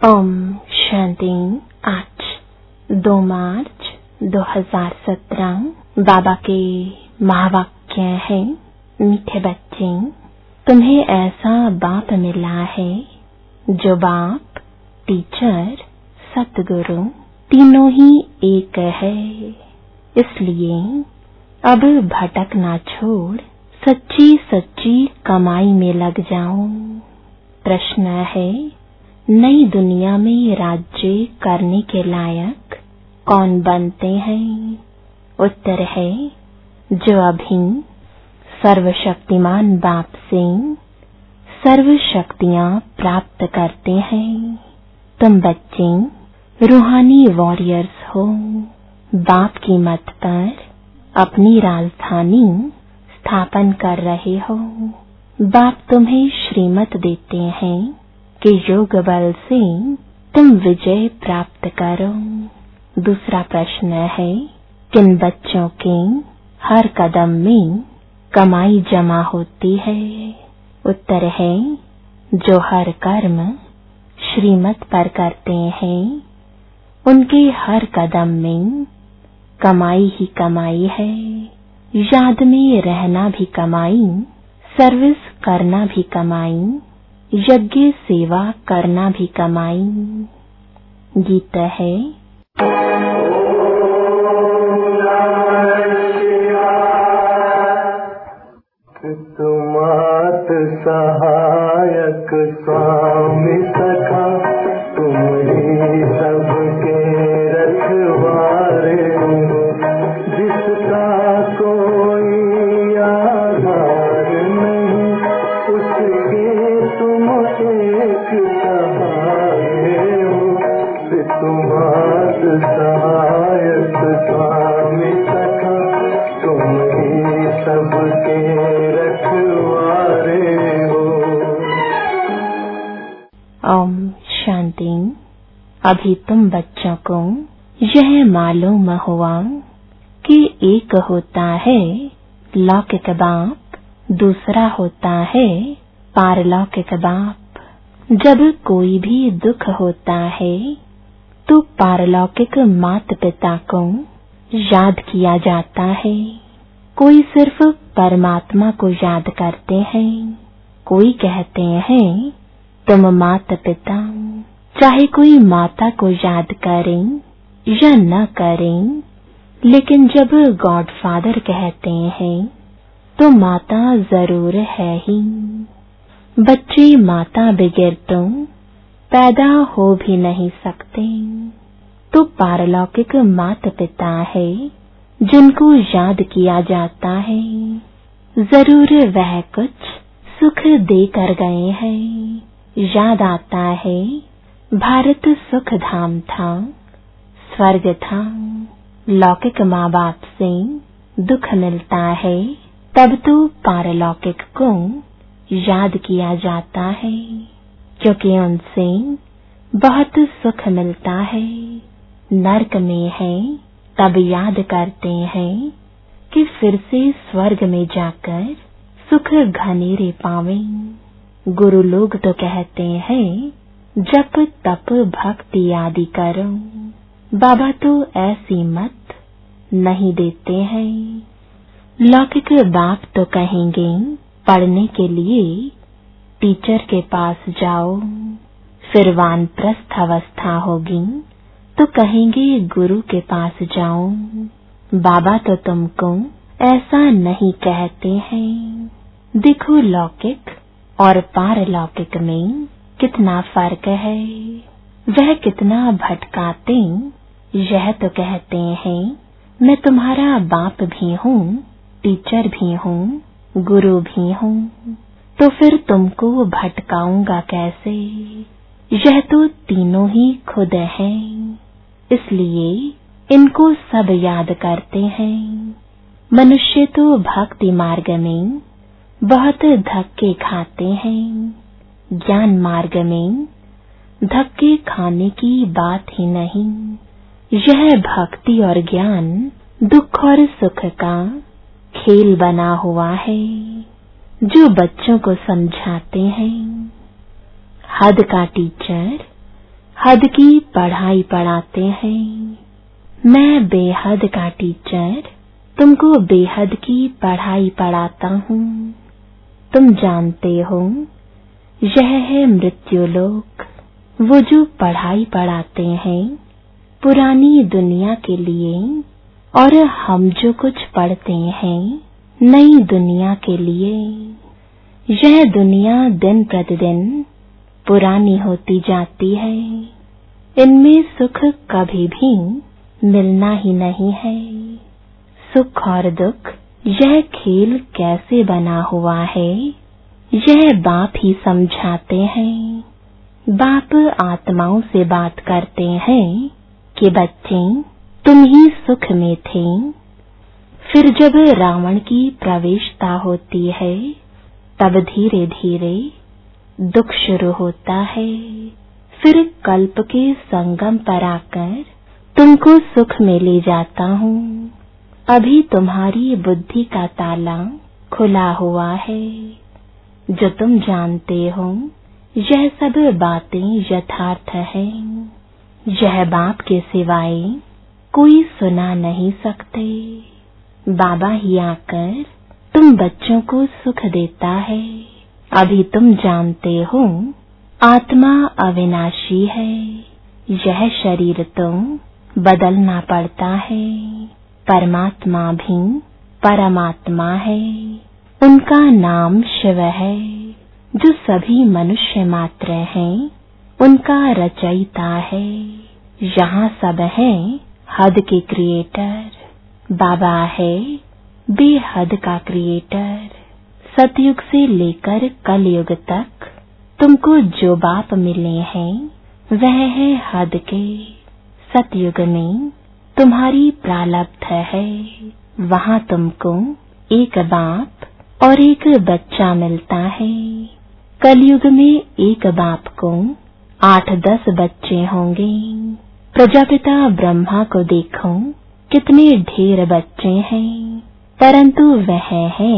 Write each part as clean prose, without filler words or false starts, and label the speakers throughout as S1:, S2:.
S1: ओम शांति। आज 2 मार्च 2017 बाबा के महावाक्य है, मीठे बच्चे, तुम्हें ऐसा बाप मिला है जो बाप, टीचर, सतगुरु तीनों ही एक है। इसलिए अब भटकना छोड़ सच्ची सच्ची कमाई में लग जाओ। प्रश्न है, नई दुनिया में राज्य करने के लायक कौन बनते हैं? उत्तर है, जो अभी सर्वशक्तिमान बाप से सर्व शक्तियां प्राप्त करते हैं। तुम बच्चे रूहानी वॉरियर्स हो। बाप की मत पर अपनी राजधानी स्थापन कर रहे हो। बाप तुम्हें श्रीमत देते हैं कि योग बल से तुम विजय प्राप्त करो। दूसरा प्रश्न है, किन बच्चों के हर कदम में कमाई जमा होती है? उत्तर है, जो हर कर्म श्रीमत पर करते हैं उनके हर कदम में कमाई ही कमाई है। याद में रहना भी कमाई, सर्विस करना भी कमाई, यज्ञ सेवा करना भी कमाई। गीत है,
S2: तुमात सहायक स्वामी सखा, तुम ही सबके रखवारे हो। जिसका कोई आधार नहीं, उसके तुम एक सहारे हो। तुमात सहायक स्वामी सखा, तुम ही सबके रखवारे हो।
S1: ओम शांति। अभी तुम बच्चों को यह मालूम हुआ कि एक होता है लौकिक बाप, दूसरा होता है पारलौकिक बाप। जब कोई भी दुख होता है तो पारलौकिक माता पिता को याद किया जाता है। कोई सिर्फ परमात्मा को याद करते हैं। कोई कहते हैं तुम माता पिता। चाहे कोई माता को याद करें या न करें, लेकिन जब गॉड फादर कहते हैं तो माता जरूर है ही। बच्चे माता बगैर तो पैदा हो भी नहीं सकते। तो पारलौकिक माता पिता है जिनको याद किया जाता है। जरूर वह कुछ सुख दे कर गए हैं। याद आता है भारत सुख धाम था, स्वर्ग था। लौकिक माँ बाप से दुख मिलता है, तब तो पारलौकिक को याद किया जाता है, क्योंकि उनसे बहुत सुख मिलता है। नरक में है तब याद करते हैं कि फिर से स्वर्ग में जाकर सुख घनेरे पावें। गुरु लोग तो कहते हैं जप तप भक्ति आदि करो। बाबा तो ऐसी मत नहीं देते हैं। लौकिक बाप तो कहेंगे पढ़ने के लिए टीचर के पास जाओ। फिर वानप्रस्थ अवस्था होगी तो कहेंगे गुरु के पास जाओ। बाबा तो तुमको ऐसा नहीं कहते हैं। देखो लौकिक और पारलौकिक में कितना फर्क है। वह कितना भटकाते। यह तो कहते हैं मैं तुम्हारा बाप भी हूँ, टीचर भी हूँ, गुरु भी हूँ। तो फिर तुमको भटकाऊंगा कैसे? यह तो तीनों ही खुद हैं। इसलिए इनको सब याद करते हैं। मनुष्य तो भक्ति मार्ग में बहुत धक्के खाते हैं। ज्ञान मार्ग में धक्के खाने की बात ही नहीं। यह भक्ति और ज्ञान दुख और सुख का खेल बना हुआ है, जो बच्चों को समझाते हैं। हद का टीचर हद की पढ़ाई पढ़ाते हैं। मैं बेहद का टीचर तुमको बेहद की पढ़ाई पढ़ाता हूँ। तुम जानते हो यह है मृत्युलोक। वो जो पढ़ाई पढ़ाते हैं पुरानी दुनिया के लिए, और हम जो कुछ पढ़ते हैं नई दुनिया के लिए। यह दुनिया दिन प्रतिदिन पुरानी होती जाती है। इनमें सुख कभी भी मिलना ही नहीं है। सुख और दुख यह खेल कैसे बना हुआ है, यह बाप ही समझाते हैं। बाप आत्माओं से बात करते हैं कि बच्चे तुम ही सुख में थे। फिर जब रावण की प्रवेशता होती है तब धीरे धीरे दुख शुरू होता है। फिर कल्प के संगम पर आकर तुमको सुख में ले जाता हूँ। अभी तुम्हारी बुद्धि का ताला खुला हुआ है। जो तुम जानते हो यह सब बातें यथार्थ है। यह बाप के सिवाय कोई सुना नहीं सकते। बाबा ही आकर तुम बच्चों को सुख देता है। अभी तुम जानते हो आत्मा अविनाशी है। यह शरीर तो बदलना पड़ता है। परमात्मा भी परमात्मा है। उनका नाम शिव है। जो सभी मनुष्य मात्र हैं उनका रचयिता है। यहाँ सब है हद के क्रिएटर। बाबा है बेहद का क्रिएटर। सतयुग से लेकर कलयुग तक तुमको जो बाप मिले हैं वह है हद के। सतयुग में तुम्हारी प्रारब्ध है। वहाँ तुमको एक बाप और एक बच्चा मिलता है। कलयुग में एक बाप को 8-10 बच्चे होंगे। प्रजापिता ब्रह्मा को देखो कितने ढेर बच्चे हैं, परंतु वह है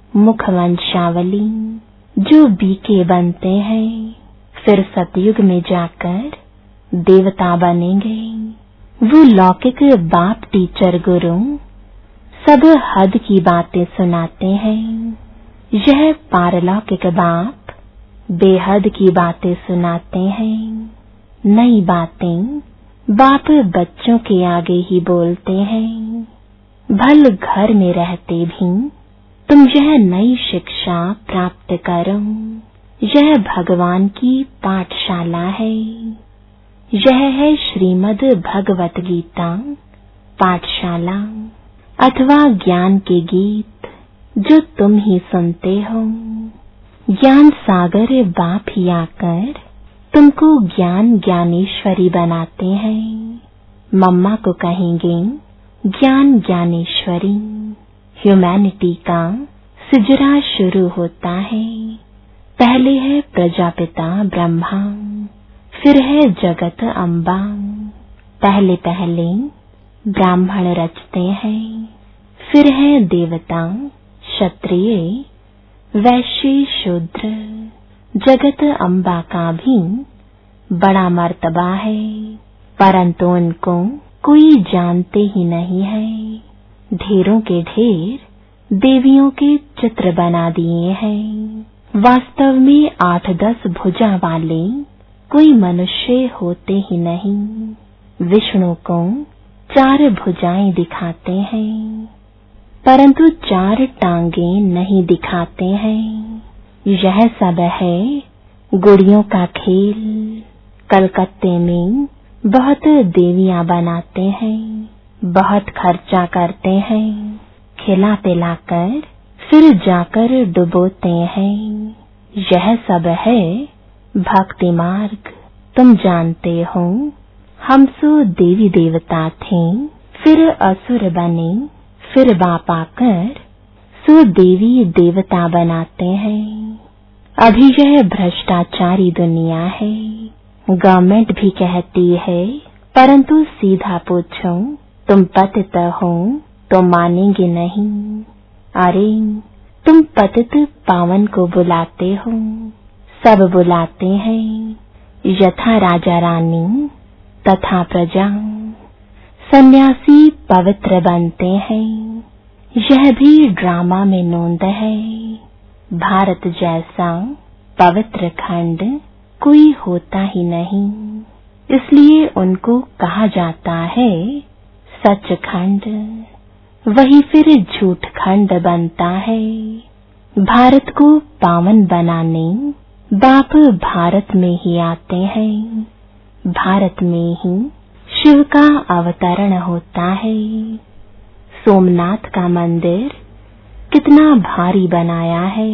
S1: मुखवंशावली जो बीके बनते हैं। फिर सतयुग में जाकर देवता बनेंगे। वो लौकिक बाप टीचर गुरु सब हद की बातें सुनाते हैं। यह पारलौकिक बाप बेहद की बातें सुनाते हैं। नई बातें बाप बच्चों के आगे ही बोलते हैं। भल घर में रहते भी तुम यह नई शिक्षा प्राप्त करो। यह भगवान की पाठशाला है। यह है श्रीमद् भगवत गीता पाठशाला अथवा ज्ञान के गीत जो तुम ही सुनते हो। ज्ञान सागर बाप ही आकर तुमको ज्ञान ज्ञानेश्वरी बनाते हैं। मम्मा को कहेंगे ज्ञान ज्ञानेश्वरी। ह्यूमैनिटी का सिजरा शुरू होता है। पहले है प्रजापिता ब्रह्मा, फिर है जगत अम्बा। पहले पहले ब्राह्मण रचते हैं, फिर है देवता, क्षत्रिय, वैश्य, शूद्र। जगत अम्बा का भी बड़ा मर्तबा है, परंतु उनको कोई जानते ही नहीं है। ढेरों के ढेर देवियों के चित्र बना दिए हैं। वास्तव में 8-10 भुजा वाले कोई मनुष्य होते ही नहीं। विष्णु को 4 भुजाएं दिखाते हैं, परंतु 4 टांगे नहीं दिखाते हैं। यह सब है गुड़ियों का खेल। कलकत्ते में बहुत देवियां बनाते हैं, बहुत खर्चा करते हैं, खिला पिलाकर फिर जाकर डुबोते हैं। यह सब है भक्ति मार्ग। तुम जानते हो हम सो देवी देवता थे, फिर असुर बने, फिर बाप आकर सो देवी देवता बनाते हैं। अभी यह भ्रष्टाचारी दुनिया है। गवर्नमेंट भी कहती है, परंतु सीधा पूछो तुम पतित हो तो मानेंगे नहीं। अरे तुम पतित पावन को बुलाते हो, सब बुलाते हैं। यथा राजा रानी तथा प्रजा। सन्यासी पवित्र बनते हैं, यह भी ड्रामा में नोंद है। भारत जैसा पवित्र खंड कोई होता ही नहीं, इसलिए उनको कहा जाता है सचखंड। वही फिर झूठ खंड बनता है। भारत को पावन बनाने बाप भारत में ही आते हैं। भारत में ही शिव का अवतरण होता है। सोमनाथ का मंदिर कितना भारी बनाया है,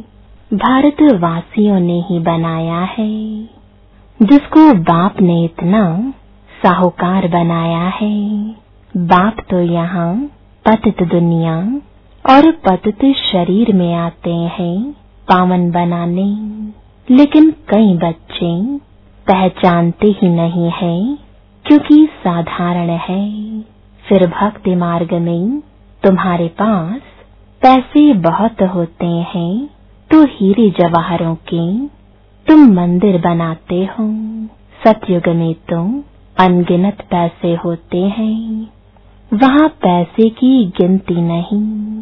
S1: भारतवासियों ने ही बनाया है। जिसको बाप ने इतना साहूकार बनाया है। बाप तो यहाँ पतित दुनिया और पतित शरीर में आते हैं पावन बनाने, लेकिन कई बच्चे पहचानते ही नहीं है क्योंकि साधारण है। फिर भक्ति मार्ग में तुम्हारे पास पैसे बहुत होते हैं तो हीरे जवाहरों के तुम मंदिर बनाते हो। सतयुग में तो अनगिनत पैसे होते हैं, वहाँ पैसे की गिनती नहीं,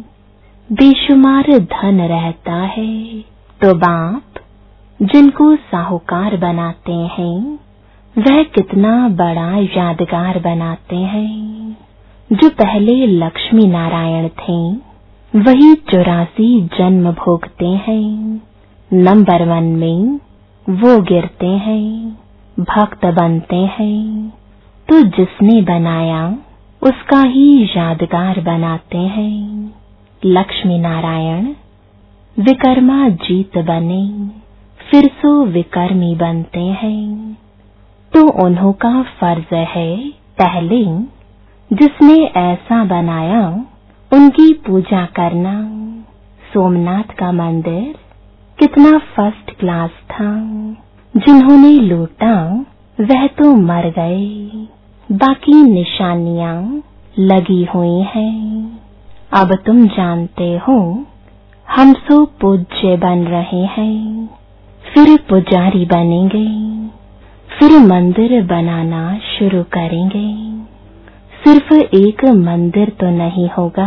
S1: बेशुमार धन रहता है। तो बाप जिनको साहूकार बनाते हैं वह कितना बड़ा यादगार बनाते हैं। जो पहले लक्ष्मी नारायण थे वही 84 जन्म भोगते हैं। नंबर 1 में वो गिरते हैं, भक्त बनते हैं, तो जिसने बनाया उसका ही यादगार बनाते हैं। लक्ष्मी नारायण विकर्मा जीत बने, फिर सो विकर्मी बनते हैं। तो उन्हों का फर्ज है पहले जिसने ऐसा बनाया उनकी पूजा करना। सोमनाथ का मंदिर कितना फर्स्ट क्लास था। जिन्होंने लूटा वह तो मर गए, बाकी निशानियां लगी हुई हैं। अब तुम जानते हो हम सो पूज्य बन रहे हैं, फिर पुजारी बनेंगे, फिर मंदिर बनाना शुरू करेंगे। सिर्फ एक मंदिर तो नहीं होगा,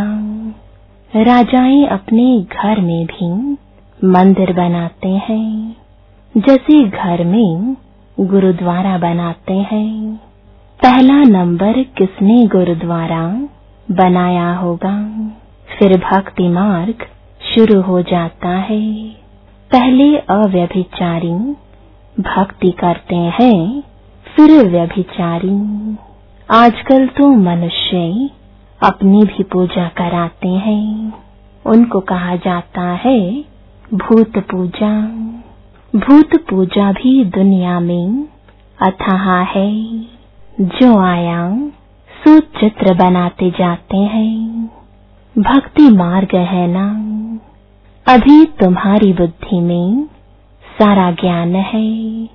S1: राजाएं अपने घर में भी मंदिर बनाते हैं, जैसे घर में गुरुद्वारा बनाते हैं। पहला नंबर किसने गुरुद्वारा बनाया होगा? फिर भक्ति मार्ग शुरू हो जाता है। पहले अव्यभिचारी भक्ति करते हैं, फिर व्यभिचारी। आजकल तो मनुष्य अपनी भी पूजा कराते हैं, उनको कहा जाता है भूत पूजा। भूत पूजा भी दुनिया में अथाह है। जो आया सो चित्र बनाते जाते हैं। भक्ति मार्ग है ना। अभी तुम्हारी बुद्धि में सारा ज्ञान है।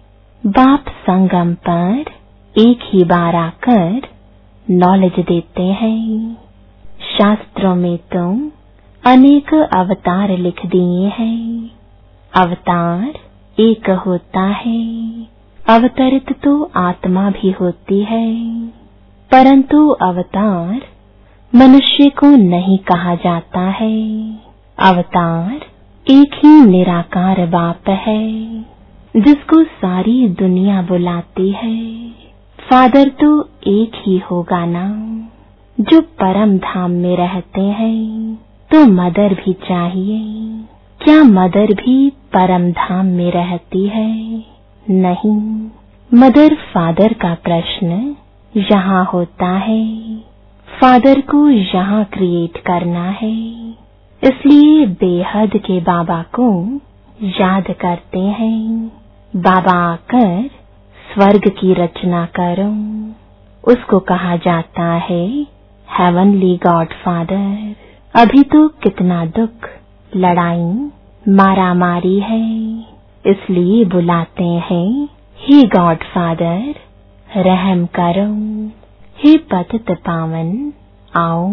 S1: बाप संगम पर एक ही बार आकर नॉलेज देते हैं। शास्त्रों में तो अनेक अवतार लिख दिए हैं। अवतार एक होता है, अवतरित तो आत्मा भी होती है, परंतु अवतार मनुष्य को नहीं कहा जाता है। अवतार एक ही निराकार बाप है जिसको सारी दुनिया बुलाती है। फादर तो एक ही होगा ना। जो परम धाम में रहते हैं तो मदर भी चाहिए। क्या मदर भी परम धाम में रहती है? नहीं। मदर फादर का प्रश्न यहाँ होता है। फादर को यहाँ क्रिएट करना है, इसलिए बेहद के बाबा को याद करते हैं। बाबा आकर स्वर्ग की रचना करो, उसको कहा जाता है हेवनली गॉड फादर। अभी तो कितना दुख, लड़ाई, मारामारी है, इसलिए बुलाते हैं हे गॉड फादर रहम करो। हे पतित पावन आओ,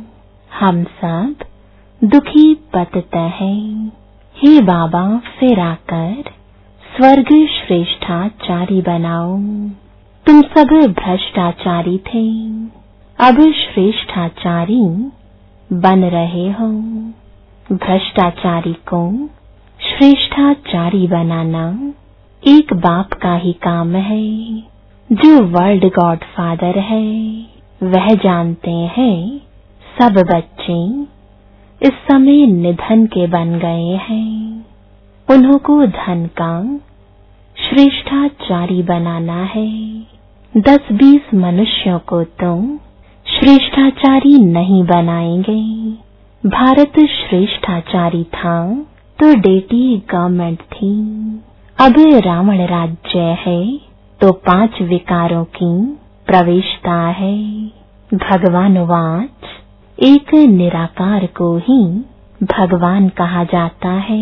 S1: हम सब दुखी पतित हैं। हे बाबा फिर आकर स्वर्ग श्रेष्ठाचारी बनाओ। तुम सब भ्रष्टाचारी थे, अब श्रेष्ठाचारी बन रहे हो। भ्रष्टाचारी को श्रेष्ठाचारी बनाना एक बाप का ही काम है। जो वर्ल्ड गॉडफादर है वह जानते हैं सब बच्चे इस समय निधन के बन गए हैं। उन्हों को धन का श्रेष्ठाचारी बनाना है। 10-20 मनुष्यों को तो श्रेष्ठाचारी नहीं बनाएंगे। भारत श्रेष्ठाचारी था तो डेटी गवर्नमेंट थी। अब रावण राज्य है तो 5 विकारों की प्रवेशता है। भगवान वाच एक निराकार को ही भगवान कहा जाता है।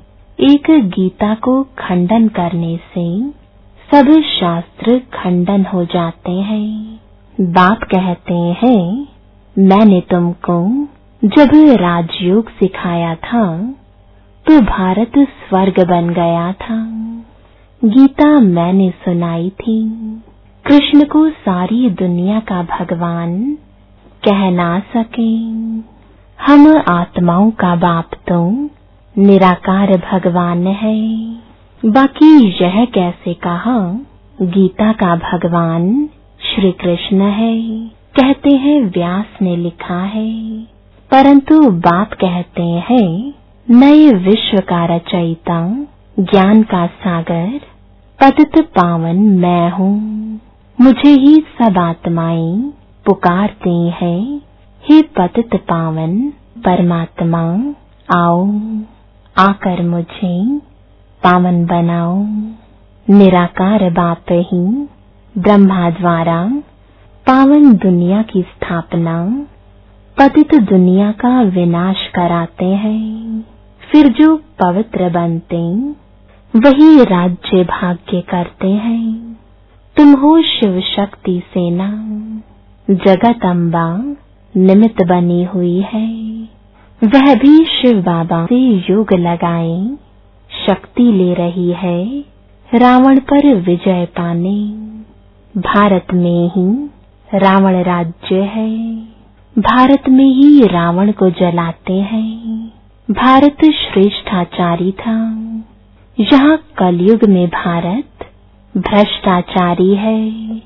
S1: एक गीता को खंडन करने से सब शास्त्र खंडन हो जाते हैं। बाप कहते हैं मैंने तुमको जब राजयोग सिखाया था तो भारत स्वर्ग बन गया था। गीता मैंने सुनाई थी। कृष्ण को सारी दुनिया का भगवान कह ना सके। हम आत्माओं का बाप तो निराकार भगवान है। बाकी यह कैसे कहा गीता का भगवान श्री कृष्ण है। कहते हैं व्यास ने लिखा है, परंतु बाप कहते हैं नए विश्व का रचयिता ज्ञान का सागर पतित पावन मैं हूँ। मुझे ही सब आत्माएं पुकारती हैं, हे पतित पावन परमात्मा आओ, आकर मुझे पावन बनाओ। निराकार बाप ही ब्रह्मा द्वारा पावन दुनिया की स्थापना पतित दुनिया का विनाश कराते हैं। फिर जो पवित्र बनते वही राज्य भाग्य करते हैं। तुम हो शिव शक्ति सेना, जगत अम्बा निमित्त बनी हुई है। वह भी शिव बाबा से योग लगाए शक्ति ले रही है रावण पर विजय पाने। भारत में ही रावण राज्य है। भारत में ही रावण को जलाते हैं। भारत श्रेष्ठाचारी था। यहाँ कलयुग में भारत भ्रष्टाचारी है।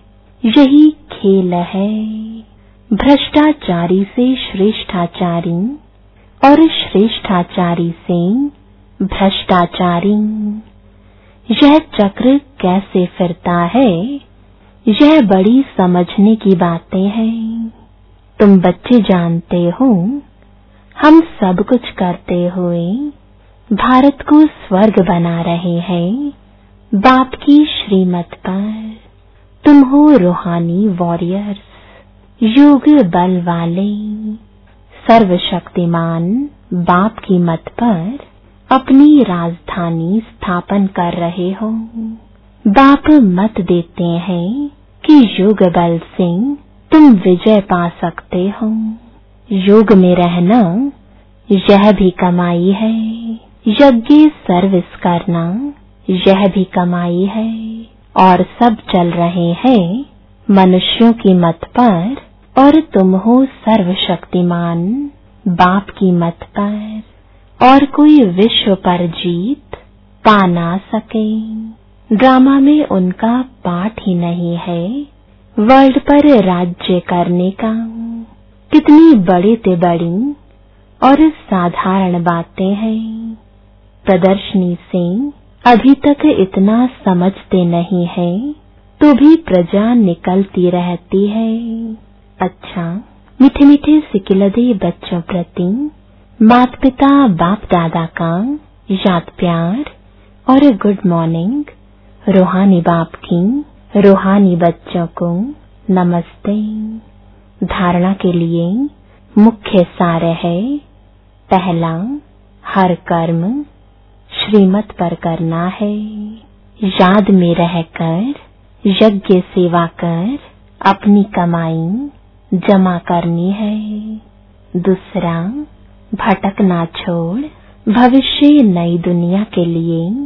S1: यही खेल है। भ्रष्टाचारी से श्रेष्ठाचारी और श्रेष्ठाचारी से भ्रष्टाचारी। यह चक्र कैसे फिरता है, यह बड़ी समझने की बातें हैं। तुम बच्चे जानते हो हम सब कुछ करते हुए भारत को स्वर्ग बना रहे हैं बाप की श्रीमत पर। तुम हो रूहानी वॉरियर्स, योग बल वाले, सर्वशक्तिमान बाप की मत पर अपनी राजधानी स्थापन कर रहे हो। बाप मत देते हैं कि योग बल से तुम विजय पा सकते हो। योग में रहना यह भी कमाई है। यज्ञ सर्विस करना यह भी कमाई है। और सब चल रहे हैं मनुष्यों की मत पर और तुम हो सर्वशक्तिमान बाप की मत पर। और कोई विश्व पर जीत पा ना सके। ड्रामा में उनका पाठ ही नहीं है वर्ल्ड पर राज्य करने का। कितनी बड़ी ते बड़ी और साधारण बातें हैं। प्रदर्शनी से अभी तक इतना समझते नहीं है तो भी प्रजा निकलती रहती है। अच्छा, मीठे मीठे सिकिलदे बच्चों प्रति माता पिता बाप दादा का याद प्यार और गुड मॉर्निंग। रूहानी बाप की रूहानी बच्चों को नमस्ते। धारणा के लिए मुख्य सार है, पहला, हर कर्म श्रीमत पर करना है। याद में रहकर यज्ञ सेवा कर अपनी कमाई जमा करनी है। दूसरा, भटकना छोड़ भविष्य नई दुनिया के लिए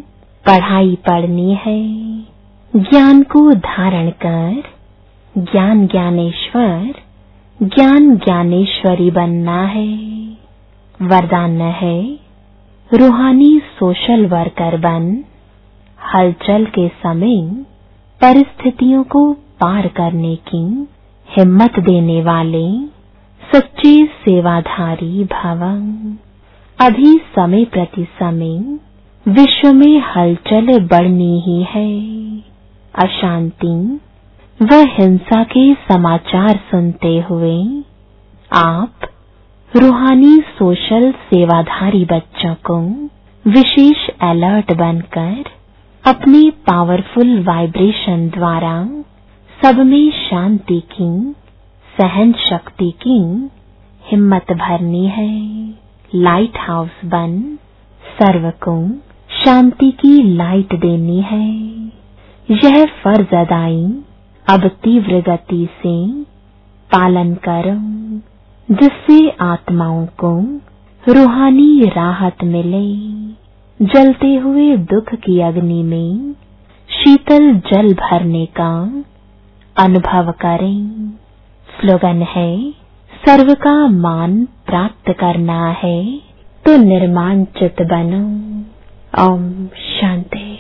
S1: पढ़ाई पढ़नी है, ज्ञान को धारण कर ज्ञान ज्ञानेश्वर, ज्ञान ज्ञानेश्वरी बनना है। वरदान है रूहानी सोशल वर्कर बन, हलचल के समय परिस्थितियों को पार करने की हिम्मत देने वाले सच्चे सेवाधारी भव। अभी समय प्रति समय विश्व में हलचल बढ़नी ही है। अशांति व हिंसा के समाचार सुनते हुए आप रूहानी सोशल सेवाधारी बच्चों को विशेष अलर्ट बनकर अपने पावरफुल वाइब्रेशन द्वारा सब में शांति की, सहन शक्ति की हिम्मत भरनी है। लाइट हाउस बन सर्व को शांति की लाइट देनी है। यह फर्ज अदाई अब तीव्र गति से पालन करो, जिससे आत्माओं को रूहानी राहत मिले। जलते हुए दुख की अग्नि में शीतल जल भरने का अनुभव करें। स्लोगन है सर्व का मान प्राप्त करना है तो निर्माण चित बनो। ओम शांति।